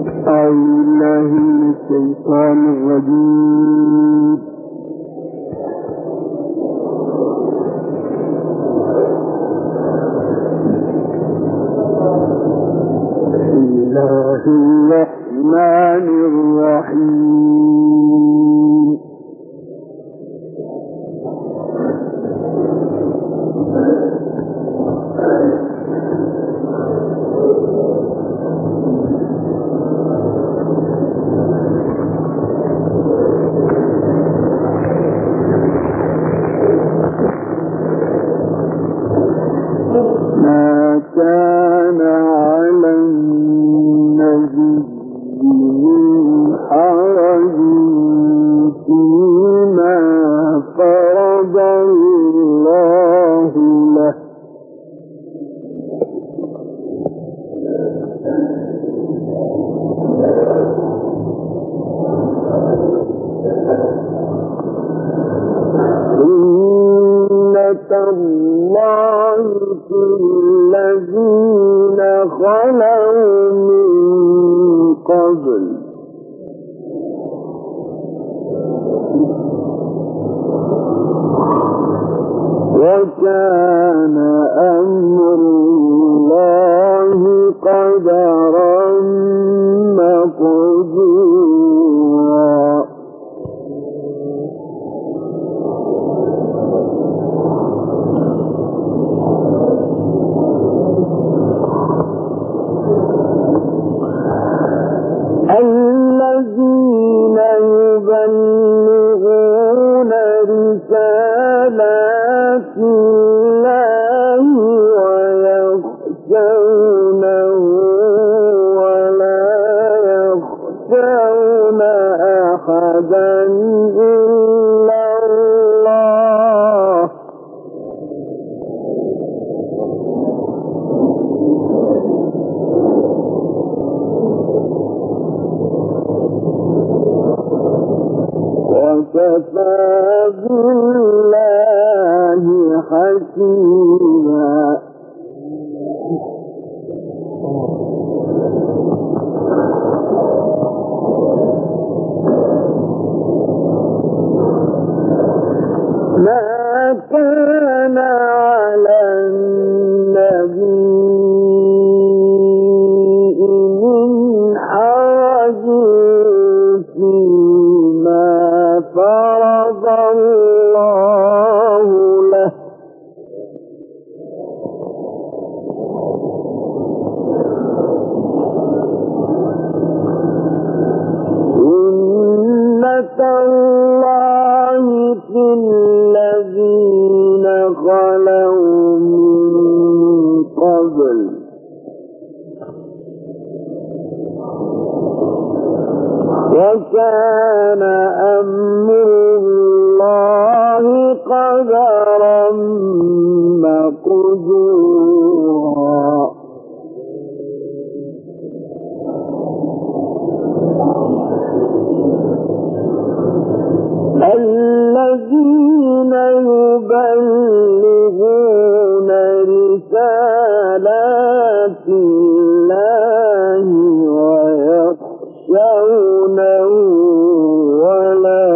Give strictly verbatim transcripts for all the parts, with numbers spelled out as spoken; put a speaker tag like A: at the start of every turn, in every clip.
A: الشيطان الرجيم. بسم الله الرحمن الرحيم. ما كان على النبي من حرج فيما فرض الله له، سنة الله في الذين خلوا من قبل، وكان أمر الله قدرا مقدورا. الذين يبلغون رسالات الله ويخشونه ولا يخشون أحدا إلا الله، وكفى بالله حسيبا. ما كان على النبي من حرج فيما فرض الله له، سنة الله في الذين خلوا من قبل، وكان أمر الله قدرا مقدورا. الذين يبلغون رسالات الله ويخشونه ولا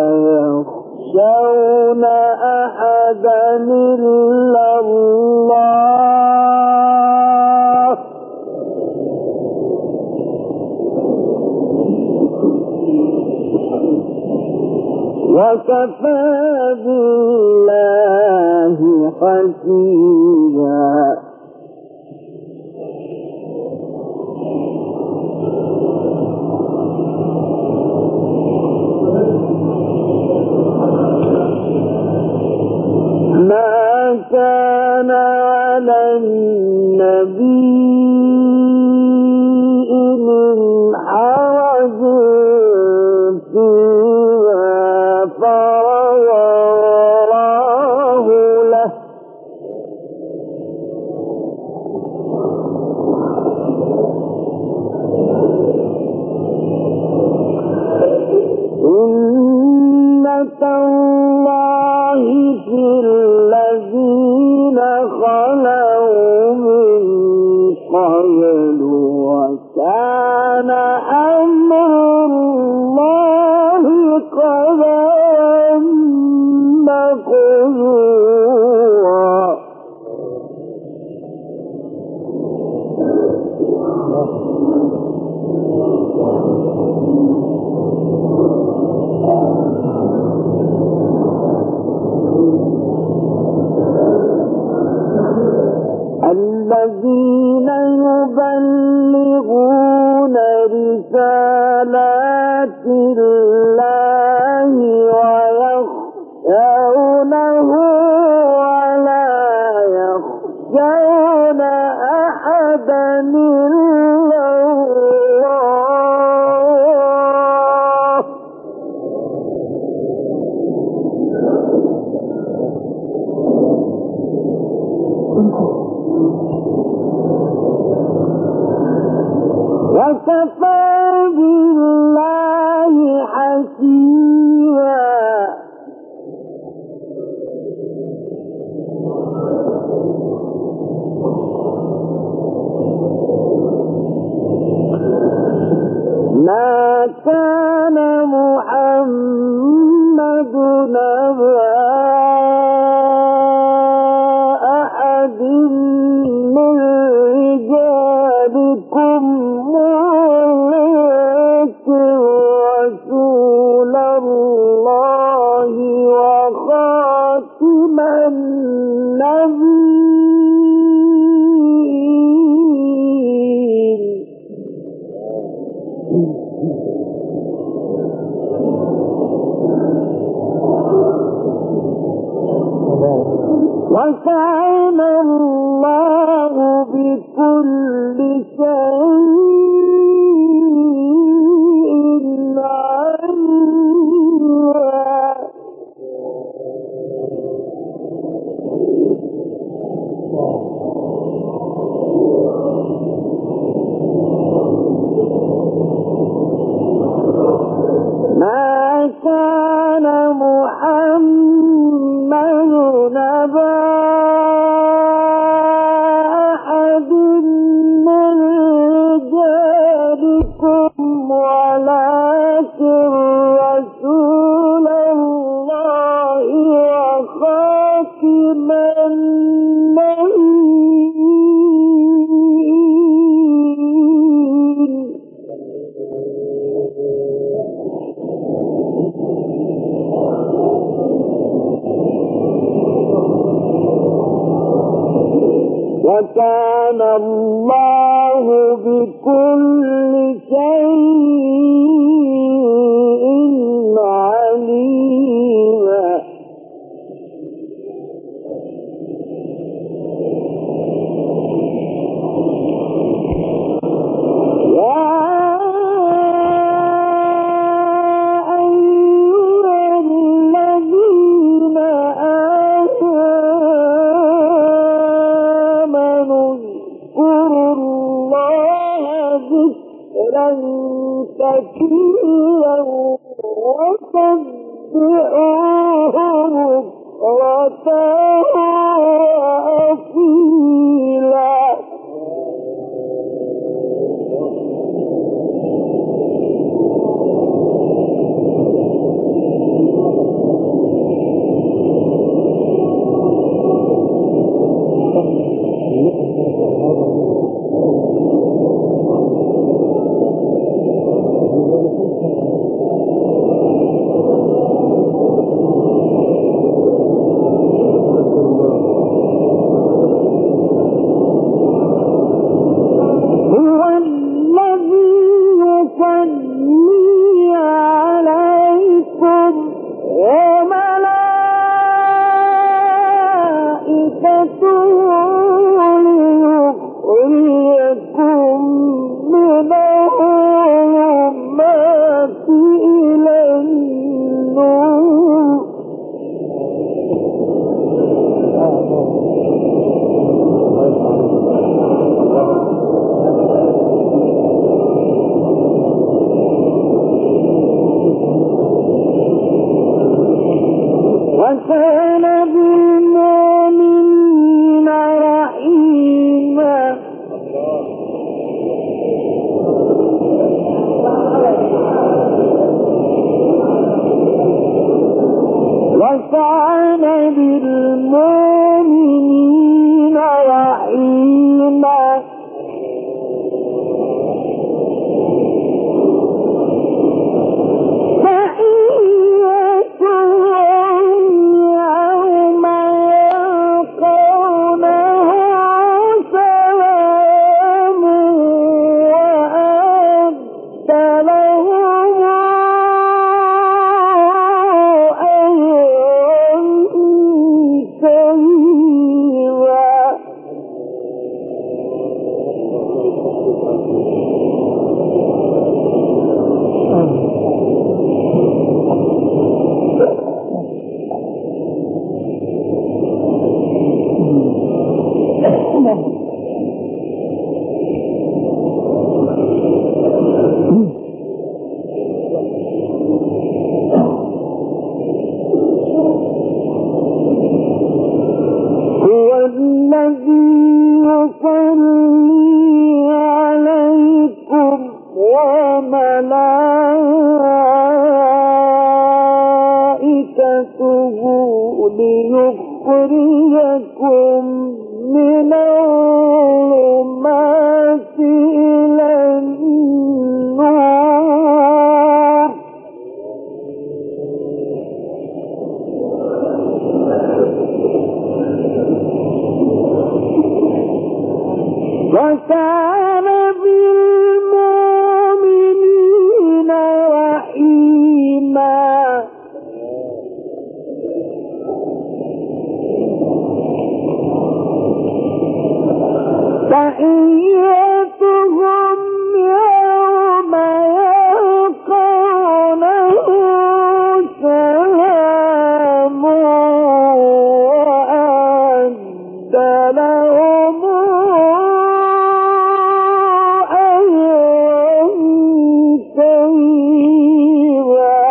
A: يخشون أحدا إلا الله، وكفى بالله حسيبا. ما كان على النبي من حرج فيما فرض الله له، سنة الله في الذين خلوا من قبل، وكان كان أمر الله قدرا مقدورا. الذين يبلغون رسالات الله ويخشونه ولا يخشون أحدا إلا الله. وكفى بالله حسيبا. ما كان محمد نبا أحد من رجالكم ولكن رسول الله وخاتم النبيين. وكان الله بكل شيء عليما. ما كان محمد نبا أحد من رجالكم ولكن رسول الله وخاتم النبيين. وكان الله بكل شيء عليما. كثيرا وسبحوه بكرة وأصيلا. وكان بالمؤمنين رحيما. وكان بالمؤمنين رحيما ليخرجكم من الظلمات إلى النور وكان بالمؤمنين رحيما تحيتهم يوم يلقونه سلام وأعد لهم أجرا كريما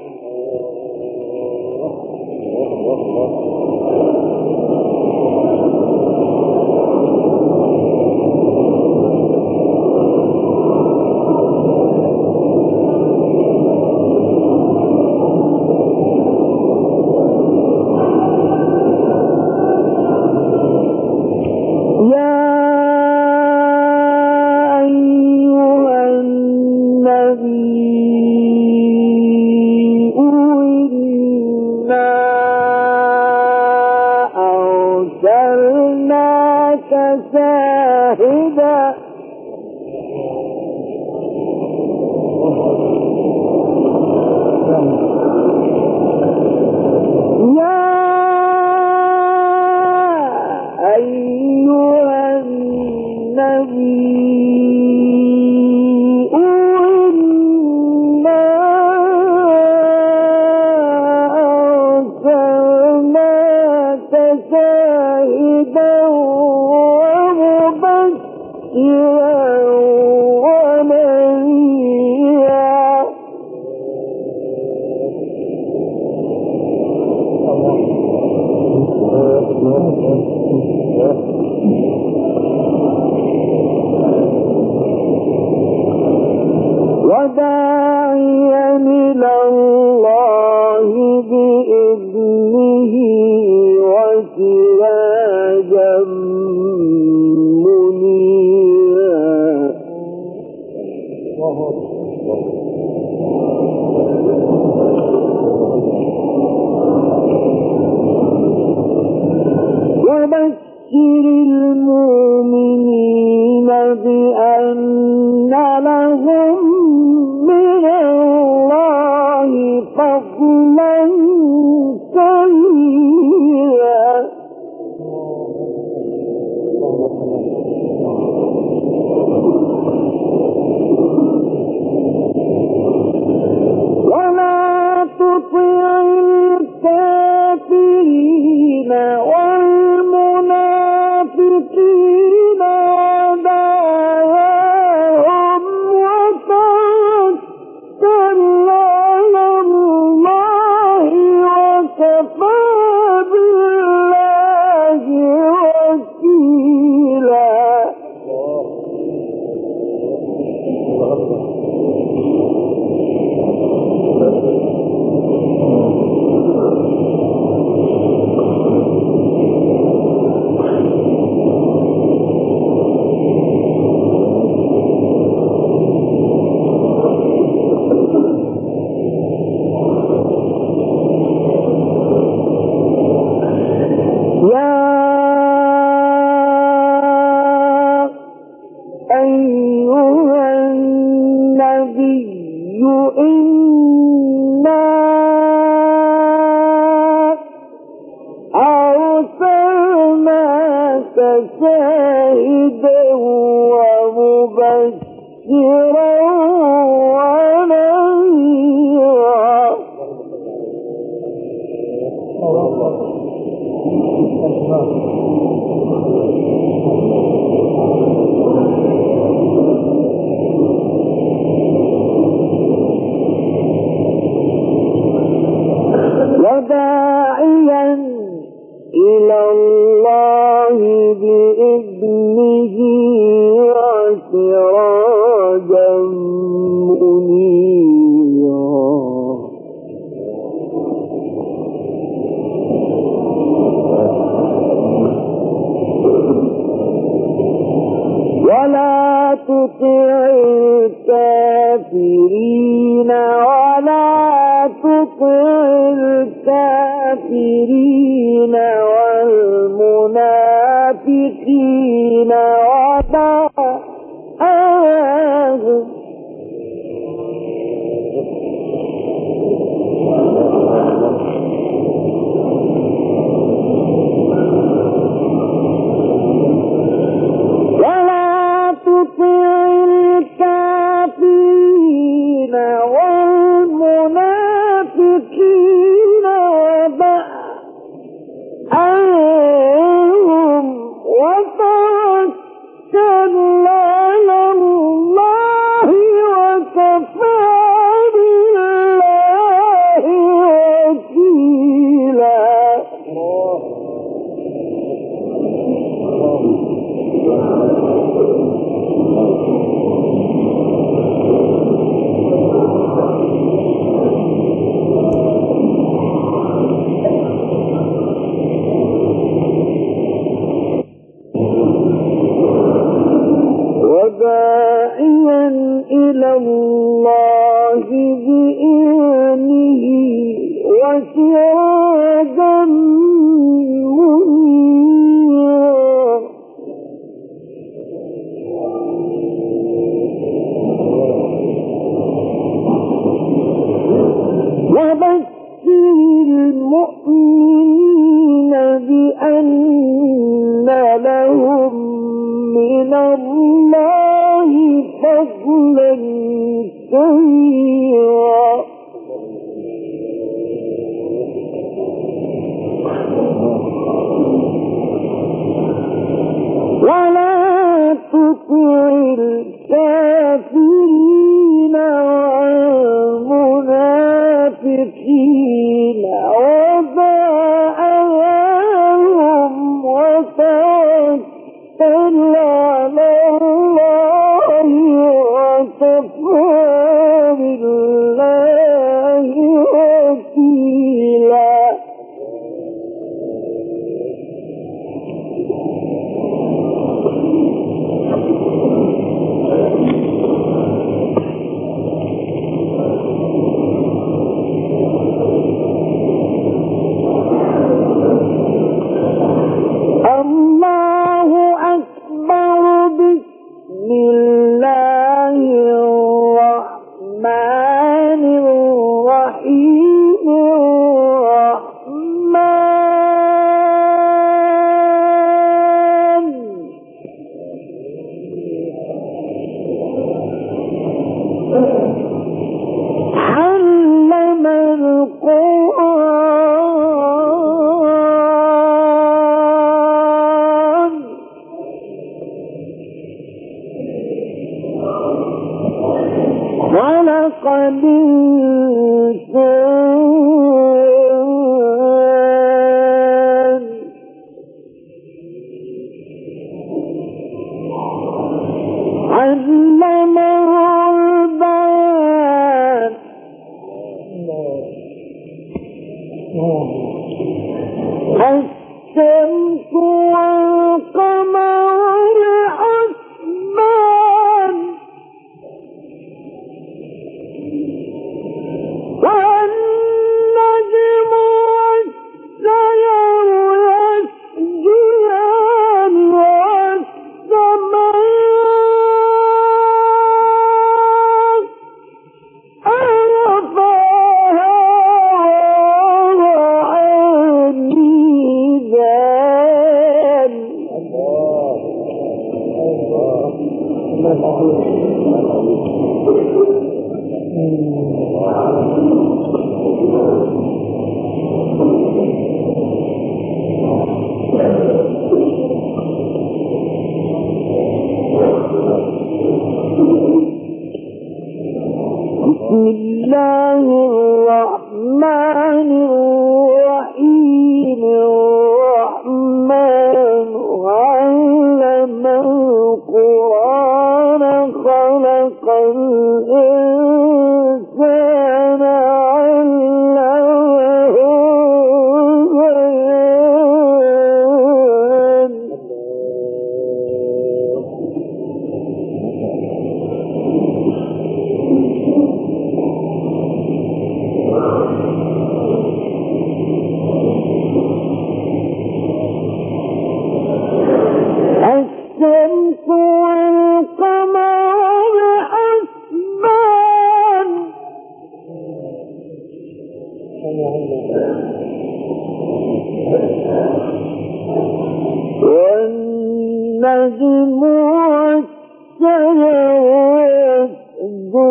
A: شاهدا يا أيها النبي إنا أرسلناك شاهدا وداعيا إلى الله بإذنه وسراجا منيرا وبشر المؤمنين بأن لهم من الله فضلا كبيرا ولا تطع الكافرين والمنافقين ودعواهم وتوكل على الله وكفى بالله وكيلا الكافرين ولا تطع الكافرين والمنافقين ودعاهم ولا تطع الكافرين والمنافقين ودعاهم وتوكل على الله وكفى بالله وكيلا. وداعيا إلى الله بإذنه وسراجا منيرا وبشر المؤمنين بأن لهم من الله فضلا كبيرا. ولا تطع الكافرين والمنافقين ودعاهم وتوكل على الله وكفى بالله وكيلا. الله أكبر. بسم الله الرحمن الرحيم. الرحمن علم القرآن خلق الإنسان علمه البيان الشمس والقمر بحسبان والنجم والشجر يسجدان والسماء رفعها ووضع الميزان. بسم الله الرحمن الرحيم. الرحمن علم القرآن خلق الإنسان علمه البيان.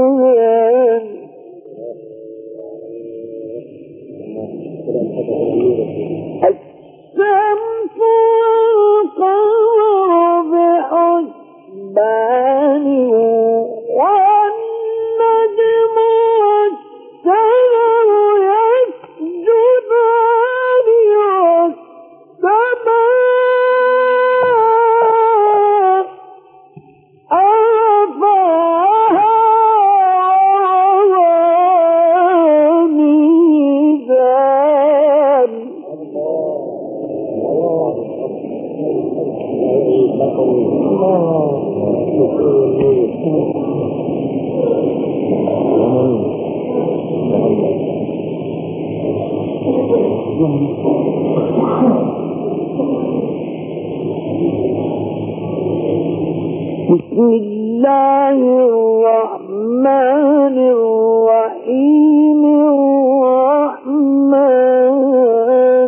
A: الشمس والقمر بحسبان والنجم والشجر يسجدان والسماء بسم الله الرحمن الرحيم الرحمن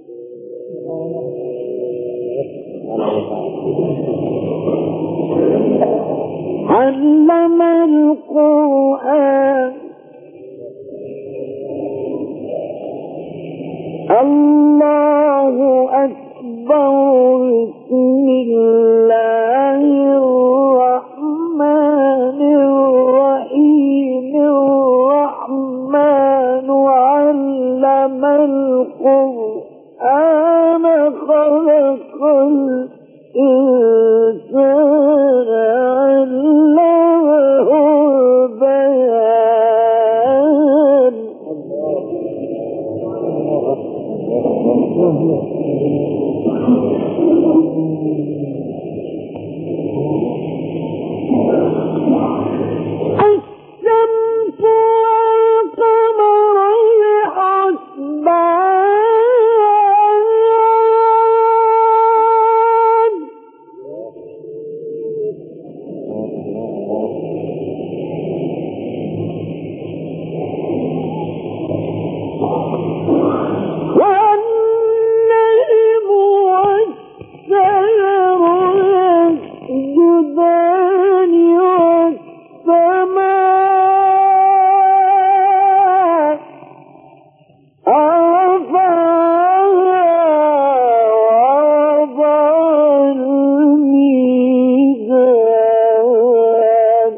A: علم القرآن الله أكبر بسم الله الرحمن الرحيم الرحمن علم القرآن خلق الإنسان علمه البيان الشمس والقمر بحسبان والنجم والشجر يسجدان والسماء رفعها ووضع الميزان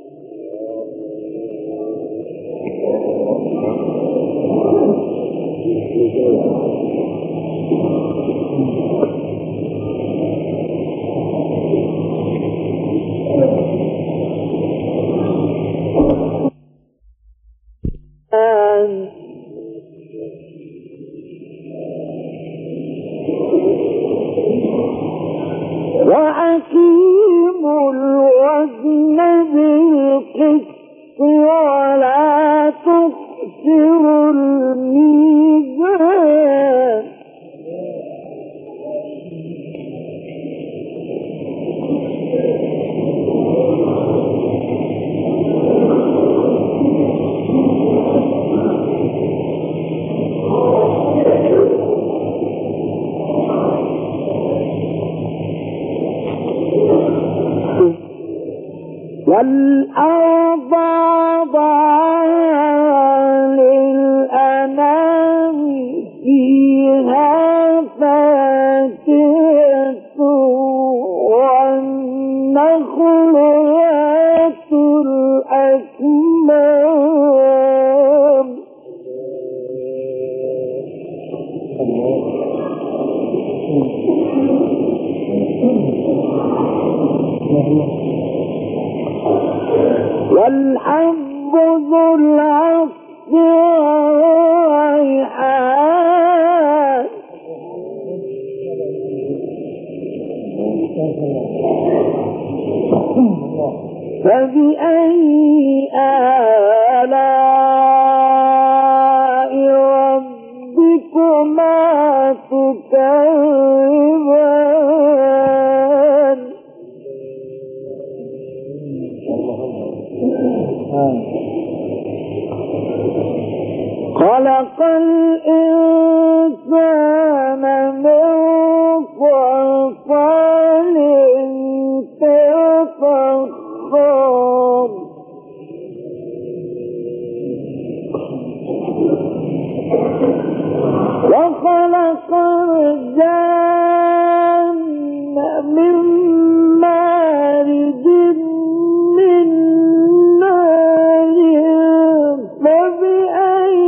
A: وأقيموا الوزن بالقسط ولا تخسروا الميزان والأرض وضعها للأنام فيها فاكهة والنخل ذات الأكمام والحب ذو العصف والريحان فبأي آلاء ربكما تكذبان خلق الإنسان من صلصال كالفخار الجان من مارج من نار فبأي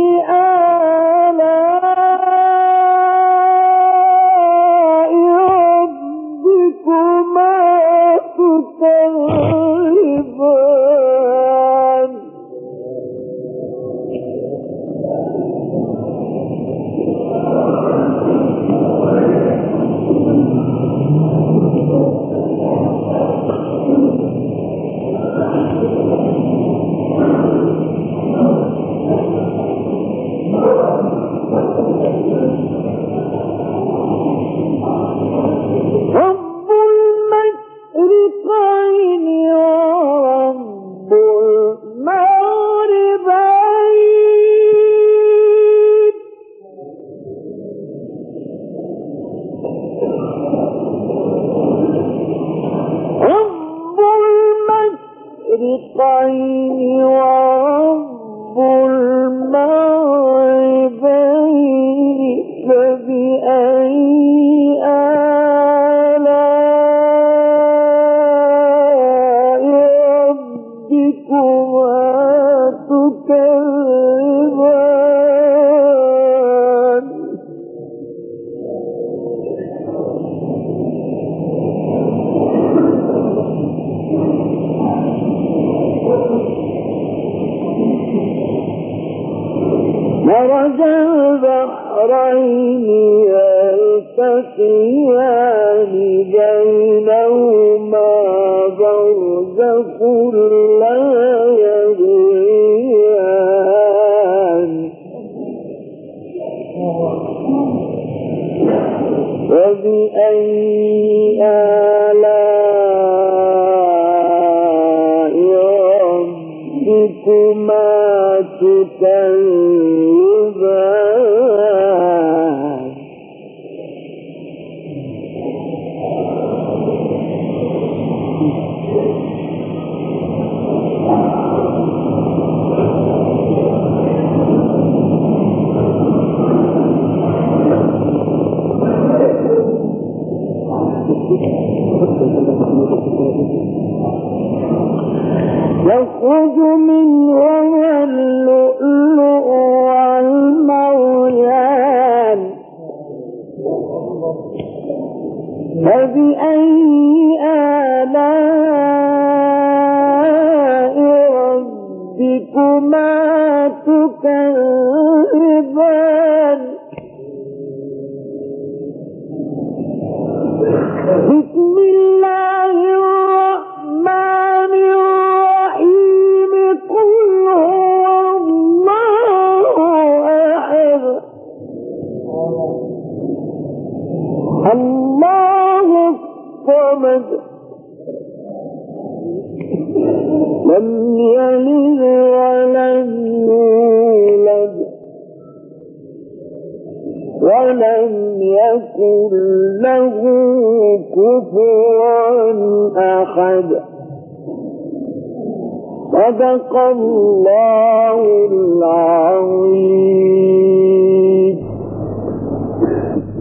A: آلاء ربكما تكذبان رب المشرقين ورب المغربين رب المشرقين ورب المغربين فبأي آلاء ربكما تكذبان مرج البحرين يلتقيان بينهما برزخ لا يبغيان فبأي آلاء ربكما تكذبان يخرج منهما اللؤلؤ والمرجان فبأي آلاء ربكما تكذبان بسم الله الرحمن الرحيم قل هو الله أحد الله الصمد لم يلد ولم يولد ولم يكن له كفوا أحد صدق الله العظيم.